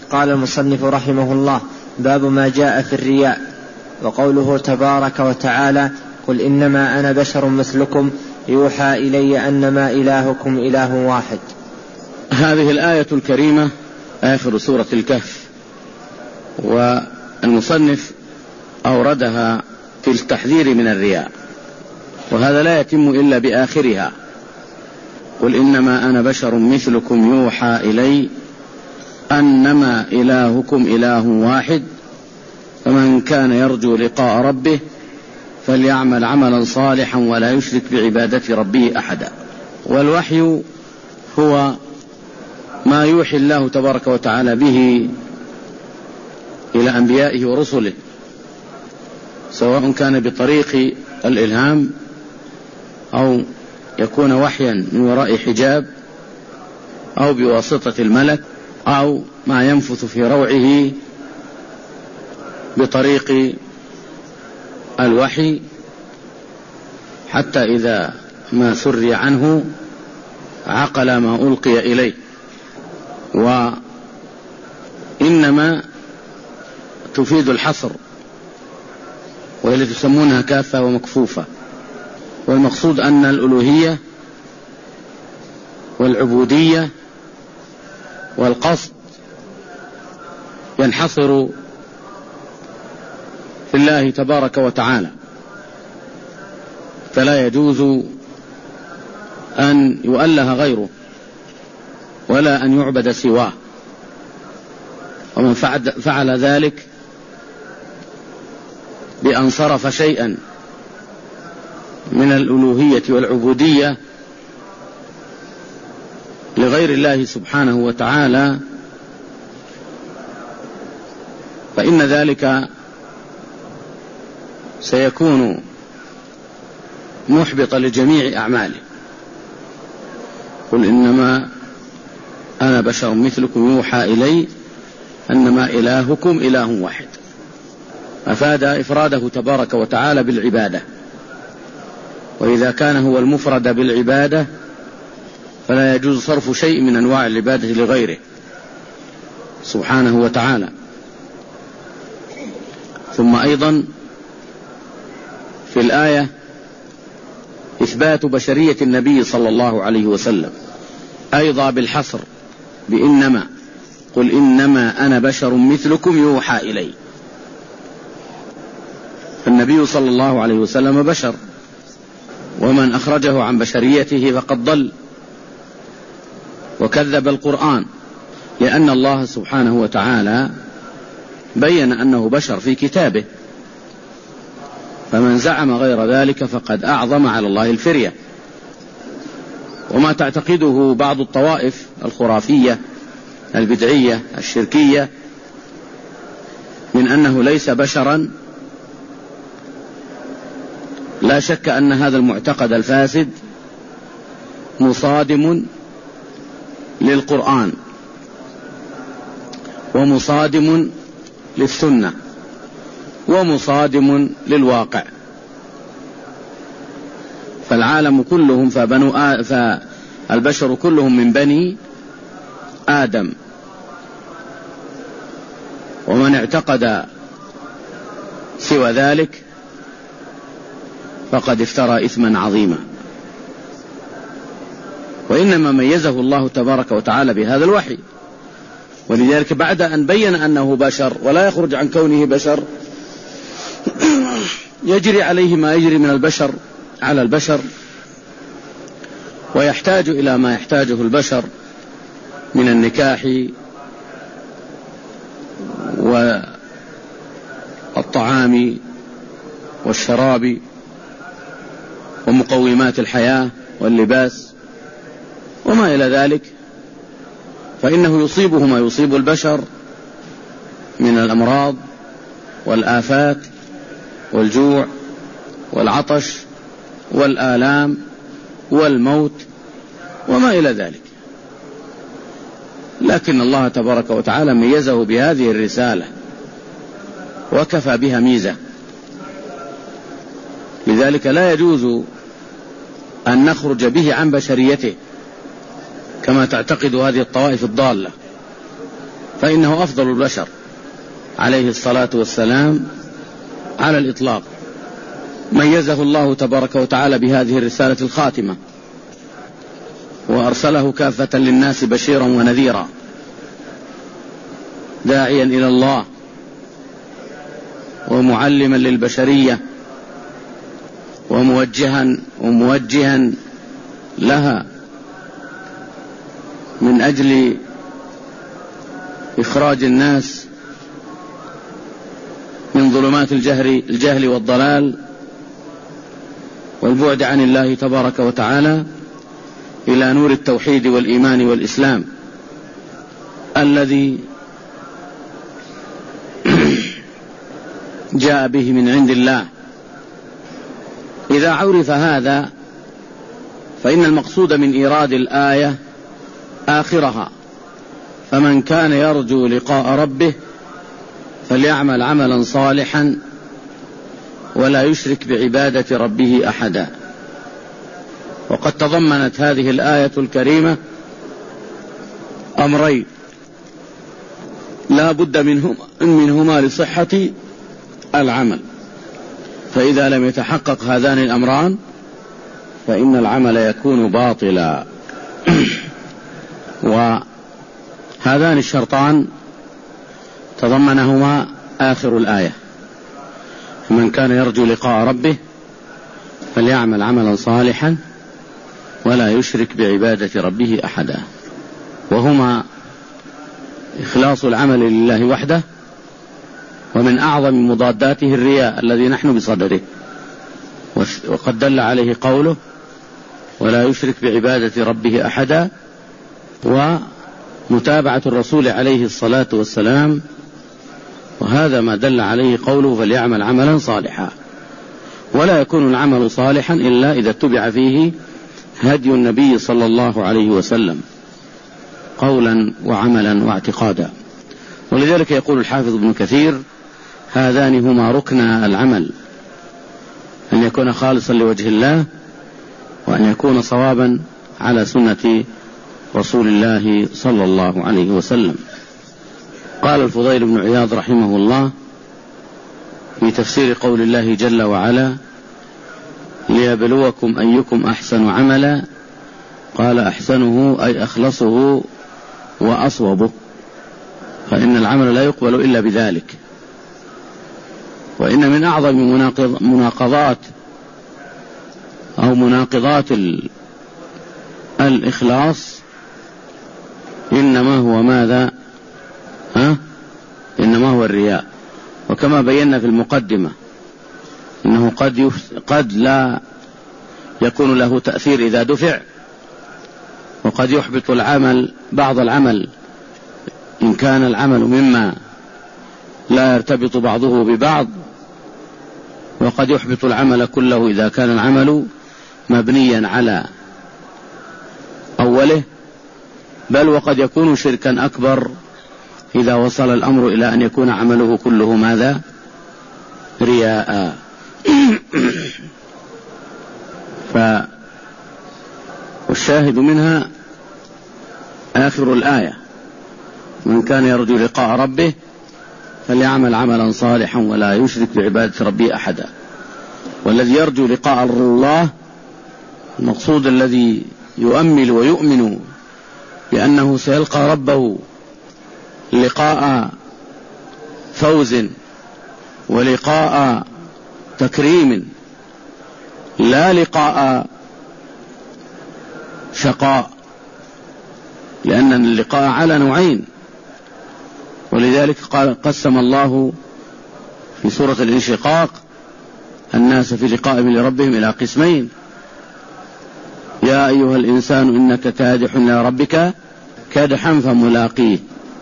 قال المصنف رحمه الله: باب ما جاء في الرياء. وقوله تبارك وتعالى: قل إنما أنا بشر مثلكم يوحى إلي أنما إلهكم إله واحد. هذه الآية الكريمة آخر سورة الكهف، والمصنف أوردها في التحذير من الرياء، وهذا لا يتم إلا بآخرها: قل إنما أنا بشر مثلكم يوحى إلي أنما إلهكم إله واحد فمن كان يرجو لقاء ربه فليعمل عملا صالحا ولا يشرك بعبادة ربه أحدا. والوحي هو ما يوحي الله تبارك وتعالى به إلى أنبيائه ورسله، سواء كان بطريق الإلهام أو يكون وحيا من وراء حجاب أو بواسطة الملك أو ما ينفث في روعه بطريق الوحي، حتى إذا ما سري عنه عقل ما ألقي إليه. وإنما تفيد الحصر، وهي تسمونها كافة ومكفوفة. والمقصود أن الألوهية والعبودية والقصد ينحصر في الله تبارك وتعالى، فلا يجوز أن يؤله غيره ولا أن يعبد سواه. ومن فعل ذلك بأن صرف شيئا من الألوهية والعبودية لغير الله سبحانه وتعالى فإن ذلك سيكون محبطا لجميع أعماله. قل إنما أنا بشر مثلكم يوحى إلي أنما إلهكم إله واحد، أفاد إفراده تبارك وتعالى بالعبادة، وإذا كان هو المفرد بالعبادة فلا يجوز صرف شيء من أنواع العبادة لغيره سبحانه وتعالى. ثم أيضا في الآية إثبات بشرية النبي صلى الله عليه وسلم أيضا بالحصر بإنما، قل إنما أنا بشر مثلكم يوحى إلي. النبي صلى الله عليه وسلم بشر، ومن أخرجه عن بشريته فقد ضل وكذب القرآن، لأن الله سبحانه وتعالى بين أنه بشر في كتابه، فمن زعم غير ذلك فقد أعظم على الله الفرية. وما تعتقده بعض الطوائف الخرافية البدعية الشركية من أنه ليس بشرا، لا شك أن هذا المعتقد الفاسد مصادم للقرآن ومصادم للسنة ومصادم للواقع. فالعالم كلهم فالبشر كلهم من بني آدم، ومن اعتقد سوى ذلك فقد افترى إثما عظيما. وإنما ميزه الله تبارك وتعالى بهذا الوحي، ولذلك بعد أن بين أنه بشر ولا يخرج عن كونه بشر يجري عليه ما يجري من البشر على البشر، ويحتاج إلى ما يحتاجه البشر من النكاح والطعام والشراب ومقومات الحياة واللباس وما إلى ذلك، فإنه يصيبه ما يصيب البشر من الأمراض والآفات والجوع والعطش والآلام والموت وما إلى ذلك. لكن الله تبارك وتعالى ميزه بهذه الرسالة وكفى بها ميزة، لذلك لا يجوز أن نخرج به عن بشريته كما تعتقد هذه الطوائف الضالة، فإنه أفضل البشر عليه الصلاة والسلام على الإطلاق. ميزه الله تبارك وتعالى بهذه الرسالة الخاتمة، وأرسله كافة للناس بشيرا ونذيرا، داعيا إلى الله ومعلما للبشرية وموجها لها من أجل إخراج الناس من ظلمات الجهل والضلال والبعد عن الله تبارك وتعالى إلى نور التوحيد والإيمان والإسلام الذي جاء به من عند الله. إذا عرف هذا فإن المقصود من إيراد الآية آخرها: فمن كان يرجو لقاء ربه فليعمل عملا صالحا ولا يشرك بعبادة ربه أحدا. وقد تضمنت هذه الآية الكريمة أمرين لا بد منهما لصحة العمل، فإذا لم يتحقق هذان الأمران فإن العمل يكون باطلا. وهذان الشرطان تضمنهما آخر الآية: من كان يرجو لقاء ربه فليعمل عملا صالحا ولا يشرك بعبادة ربه أحدا، وهما إخلاص العمل لله وحده، ومن أعظم مضاداته الرياء الذي نحن بصدره، وقد دل عليه قوله ولا يشرك بعبادة ربه أحدا، ومتابعة الرسول عليه الصلاة والسلام، وهذا ما دل عليه قوله فليعمل عملا صالحا. ولا يكون العمل صالحا إلا إذا اتبع فيه هدي النبي صلى الله عليه وسلم قولا وعملا واعتقادا. ولذلك يقول الحافظ ابن كثير: هذان هما ركنا العمل، أن يكون خالصا لوجه الله، وأن يكون صوابا على سنة رسول الله صلى الله عليه وسلم. قال الفضيل بن عياض رحمه الله في تفسير قول الله جل وعلا: ليبلوكم أيكم أحسن عملا، قال: أحسنه أي أخلصه وأصوبه، فإن العمل لا يقبل إلا بذلك. وإن من أعظم مناقضات الإخلاص إنما هو ماذا؟ إنما هو الرياء. وكما بينا في المقدمة إنه قد لا يكون له تأثير إذا دفع، وقد يحبط العمل بعض العمل إن كان العمل مما لا يرتبط بعضه ببعض، وقد يحبط العمل كله إذا كان العمل مبنيا على أوله، بل وقد يكون شركا أكبر إذا وصل الأمر إلى أن يكون عمله كله ماذا؟ رياء. والشاهد منها آخر الآية: من كان يرجو لقاء ربه فليعمل عملا صالحا ولا يشرك بعبادة ربه أحدا. والذي يرجو لقاء الله المقصود الذي يؤمل ويؤمن بأنه سيلقى ربه لقاء فوز ولقاء تكريم، لا لقاء شقاء، لأن اللقاء على نوعين. ولذلك قسم الله في سورة الانشقاق الناس في لقائهم لربهم إلى قسمين: يا أيها الإنسان إنك كادح إلى ربك كادحا فملاقيه،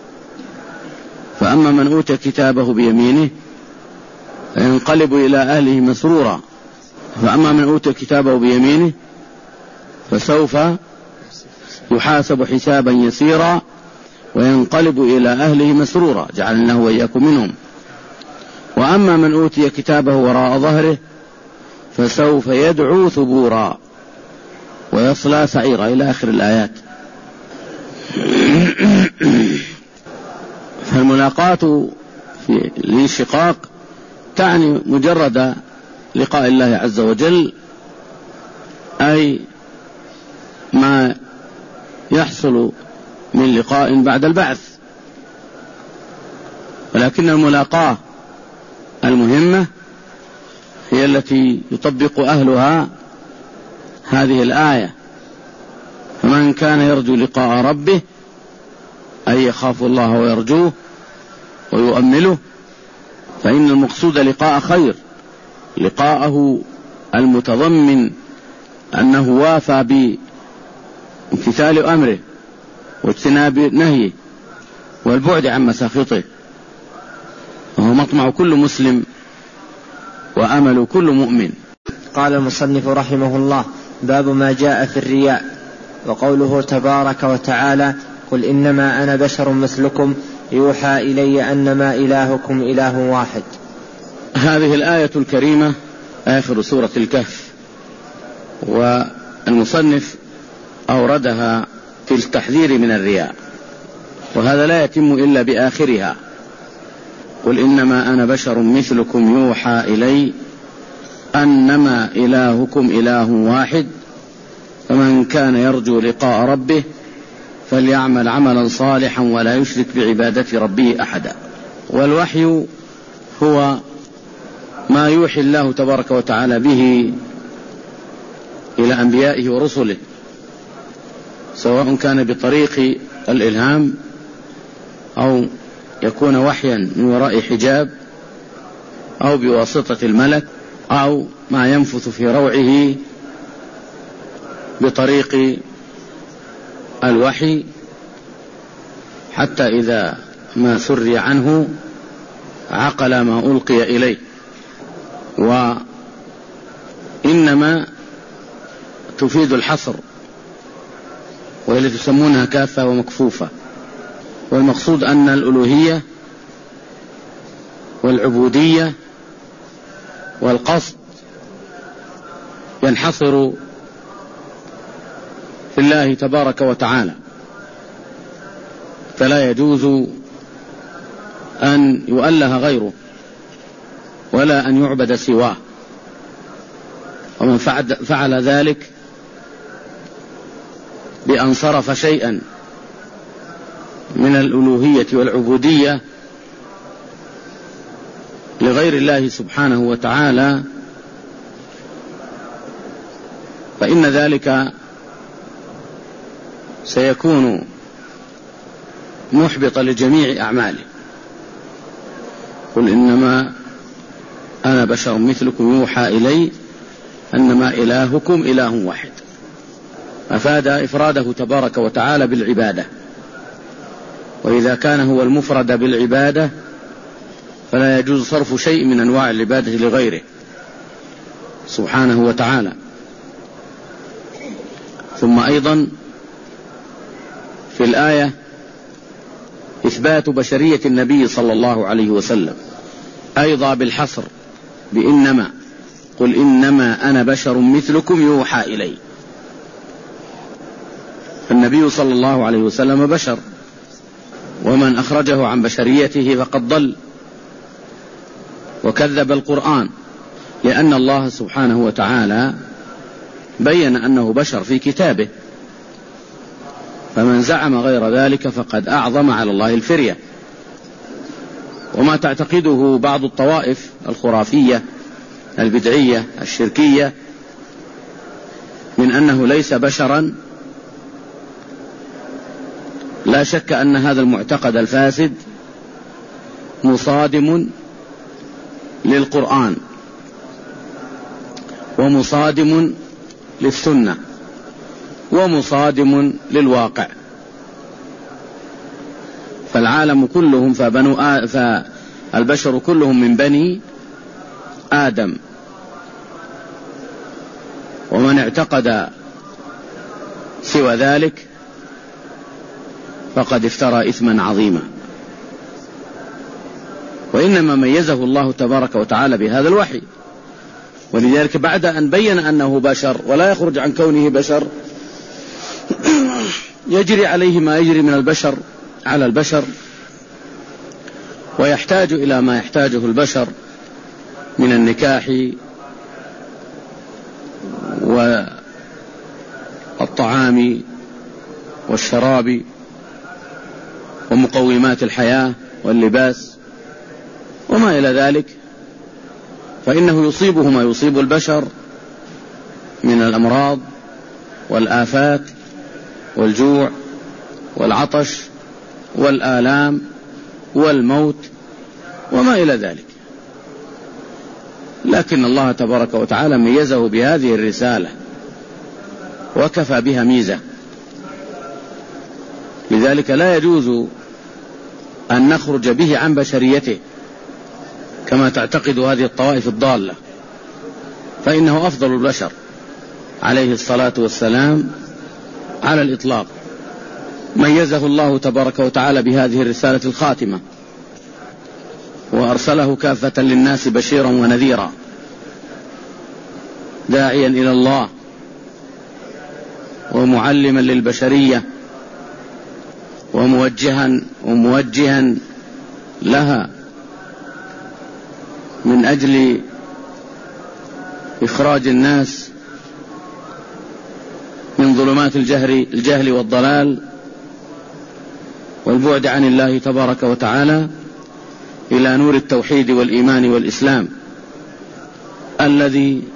فأما من أوتي كتابه بيمينه فينقلب إلى أهله مسرورا، فأما من أوتي كتابه بيمينه فسوف يحاسب حسابا يسيرا وينقلب إلى أهله مسرورا، جعلنا الله وإياكم منهم. وأما من أوتي كتابه وراء ظهره فسوف يدعو ثبورا ويصلى سعيرا، إلى آخر الآيات. الملاقاة في الانشقاق تعني مجرد لقاء الله عز وجل، أي ما يحصل من لقاء بعد البعث. ولكن الملاقاة المهمة هي التي يطبق أهلها هذه الآية: فمن كان يرجو لقاء ربه، أي يخاف الله ويرجوه ويؤمله، فإن المقصود لقاء خير، لقاءه المتضمن أنه وافى بامتثال أمره واجتناب نهيه والبعد عن مساخطه، وهو مطمع كل مسلم وأمل كل مؤمن. قال المصنف رحمه الله: باب ما جاء في الرياء. وقوله تبارك وتعالى: قل إنما أنا بشر مثلكم يوحى إلي أنما إلهكم إله واحد. هذه الآية الكريمة آخر سورة الكهف، والمصنف أوردها في التحذير من الرياء، وهذا لا يتم إلا بآخرها: قل إنما أنا بشر مثلكم يوحى إلي أنما إلهكم إله واحد فمن كان يرجو لقاء ربه فليعمل عملا صالحا ولا يشرك بعبادة ربه أحدا. والوحي هو ما يوحي الله تبارك وتعالى به إلى أنبيائه ورسله، سواء كان بطريق الإلهام أو يكون وحيا من وراء حجاب أو بواسطة الملك أو ما ينفث في روعه بطريق الوحي، حتى إذا ما سري عنه عقل ما ألقي إليه. وإنما تفيد الحصر، وهي التي تسمونها كافة ومكفوفة. والمقصود أن الألوهية والعبودية والقصد ينحصر في الله تبارك وتعالى، فلا يجوز أن يؤله غيره ولا أن يعبد سواه. ومن فعل ذلك بأن صرف شيئا من الألوهية والعبودية لغير الله سبحانه وتعالى فإن ذلك سيكون محبطا لجميع أعماله. قل إنما أنا بشر مثلكم يوحى إلي أنما إلهكم إله واحد، أفاد إفراده تبارك وتعالى بالعبادة، وإذا كان هو المفرد بالعبادة فلا يجوز صرف شيء من أنواع العبادة لغيره سبحانه وتعالى. ثم أيضا في الآية إثبات بشرية النبي صلى الله عليه وسلم أيضا بالحصر بإنما، قل إنما أنا بشر مثلكم يوحى إلي. النبي صلى الله عليه وسلم بشر، ومن أخرجه عن بشريته فقد ضل وكذب القرآن، لأن الله سبحانه وتعالى بين أنه بشر في كتابه، فمن زعم غير ذلك فقد أعظم على الله الفرية. وما تعتقده بعض الطوائف الخرافية البدعية الشركية من أنه ليس بشرا، لا شك أن هذا المعتقد الفاسد مصادم للقرآن ومصادم للسنة ومصادم للواقع. فالعالم كلهم فالبشر كلهم من بني آدم، ومن اعتقد سوى ذلك فقد افترى إثما عظيما. وإنما ميزه الله تبارك وتعالى بهذا الوحي، ولذلك بعد أن بين أنه بشر ولا يخرج عن كونه بشر يجري عليه ما يجري من البشر على البشر، ويحتاج إلى ما يحتاجه البشر من النكاح والطعام والشراب ومقومات الحياة واللباس وما إلى ذلك، فإنه يصيبه ما يصيب البشر من الأمراض والآفات والجوع والعطش والآلام والموت وما إلى ذلك. لكن الله تبارك وتعالى ميزه بهذه الرسالة وكفى بها ميزة، لذلك لا يجوز أن نخرج به عن بشريته كما تعتقد هذه الطوائف الضالة، فإنه أفضل البشر عليه الصلاة والسلام على الإطلاق. ميزه الله تبارك وتعالى بهذه الرسالة الخاتمة، وأرسله كافة للناس بشيرا ونذيرا، داعيا إلى الله ومعلما للبشرية وموجها لها من أجل إخراج الناس من ظلمات الجهل والضلال والبعد عن الله تبارك وتعالى إلى نور التوحيد والإيمان والإسلام الذي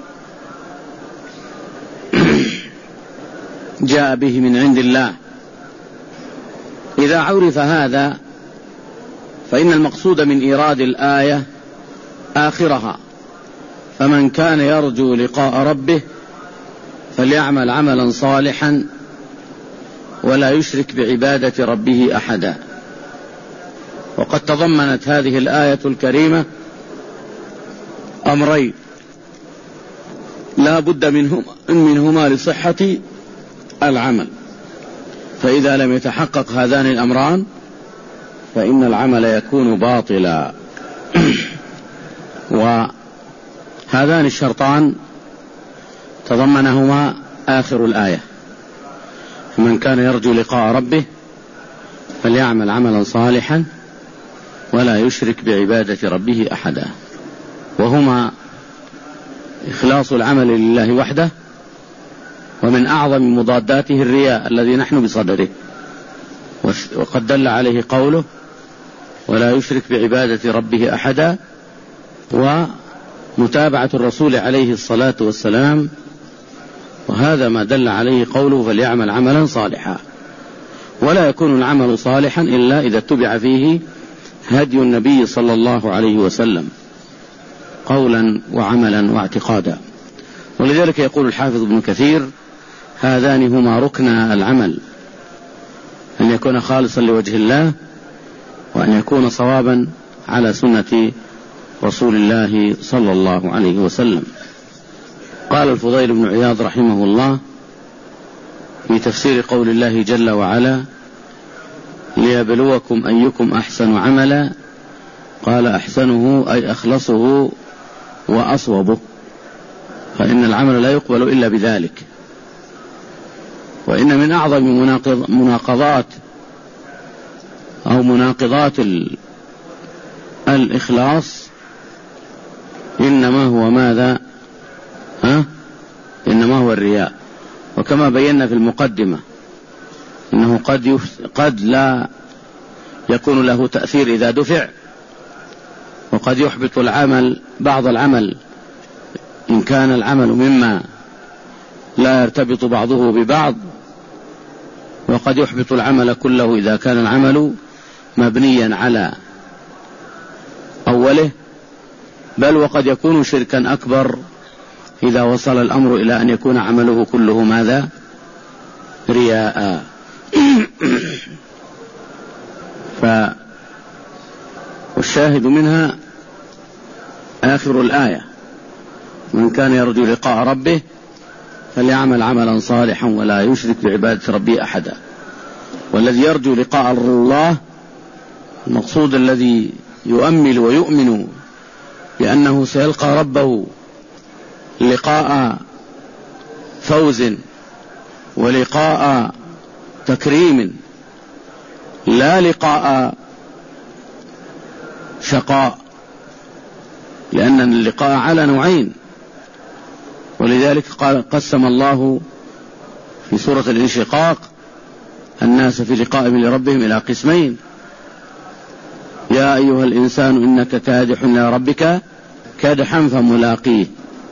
جاء به من عند الله. إذا عرف هذا فإن المقصود من إيراد الآية آخرها: فمن كان يرجو لقاء ربه فليعمل عملا صالحا ولا يشرك بعبادة ربه أحدا. وقد تضمنت هذه الآية الكريمة أمرين لا بد منهما لصحة العمل، فإذا لم يتحقق هذان الأمران فإن العمل يكون باطلا. وهذان الشرطان تضمنهما آخر الآية: فمن كان يرجو لقاء ربه فليعمل عملا صالحا ولا يشرك بعبادة ربه أحدا، وهما إخلاص العمل لله وحده، ومن أعظم مضاداته الرياء الذي نحن بصدده، وقد دل عليه قوله: ولا يشرك بعبادة ربه أحدا، ومتابعة الرسول عليه الصلاة والسلام، وهذا ما دل عليه قوله: فليعمل عملا صالحا. ولا يكون العمل صالحا إلا إذا اتبع فيه هدي النبي صلى الله عليه وسلم قولا وعملا واعتقادا. ولذلك يقول الحافظ ابن كثير: هذان هما ركنا العمل، أن يكون خالصا لوجه الله، وأن يكون صوابا على سنة رسول الله صلى الله عليه وسلم. قال الفضيل بن عياض رحمه الله في تفسير قول الله جل وعلا: ليبلوكم أيكم أحسن عملا، قال: أحسنه أي أخلصه وأصوبه، فإن العمل لا يقبل إلا بذلك. وإن من أعظم مناقضات الإخلاص إنما هو ماذا؟ إنما هو الرياء. وكما بينا في المقدمة إنه قد لا يكون له تأثير إذا دفع، وقد يحبط العمل، بعض العمل إن كان العمل مما لا يرتبط بعضه ببعض، وقد يحبط العمل كله إذا كان العمل مبنيا على أوله، بل وقد يكون شركا أكبر إذا وصل الأمر إلى أن يكون عمله كله ماذا؟ رياء. والشاهد منها آخر الآية: من كان يرجو لقاء ربه فليعمل عملا صالحا ولا يشرك بعبادة ربه أحدا. والذي يرجو لقاء الله المقصود الذي يؤمل ويؤمن بأنه سيلقى ربه لقاء فوز ولقاء تكريم، لا لقاء شقاء، لأن اللقاء على نوعين، ولذلك قسم الله في سورة الانشقاق الناس في لقائهم لربهم إلى قسمين: يا أيها الإنسان إنك كادح إلى ربك كادحا فملاقيه،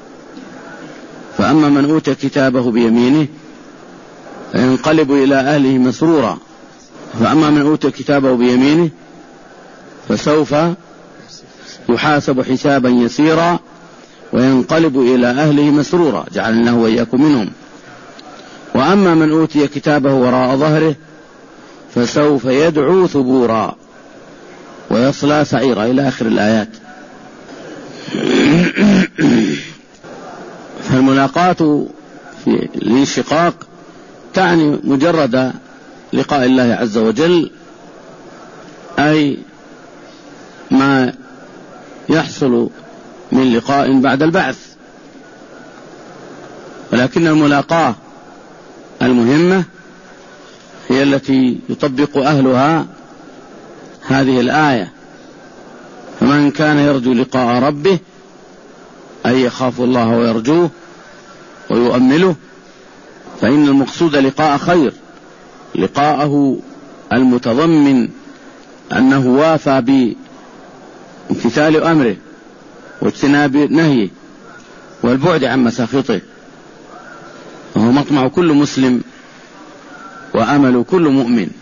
فأما من أوتي كتابه بيمينه فينقلب إلى أهله مسرورا، فأما من أوتي كتابه بيمينه فسوف يحاسب حسابا يسيرا وينقلب إلى أهله مسرورا، جعلناه وإياكم منهم. وأما من أوتي كتابه وراء ظهره فسوف يدعو ثبورا ويصلى سعيرا، إلى آخر الآيات. فالملاقاة في الانشقاق تعني مجرد لقاء الله عز وجل، أي ما يحصل من لقاء بعد البعث. ولكن الملاقاة المهمة هي التي يطبق أهلها هذه الآية: فمن كان يرجو لقاء ربه أي يخاف الله ويرجوه ويؤمله، فإن المقصود لقاء خير، لقاءه المتضمن أنه وافى بامتثال أمره واجتناب نهيه والبعد عن مساخطه، وهو مطمع كل مسلم وأمل كل مؤمن.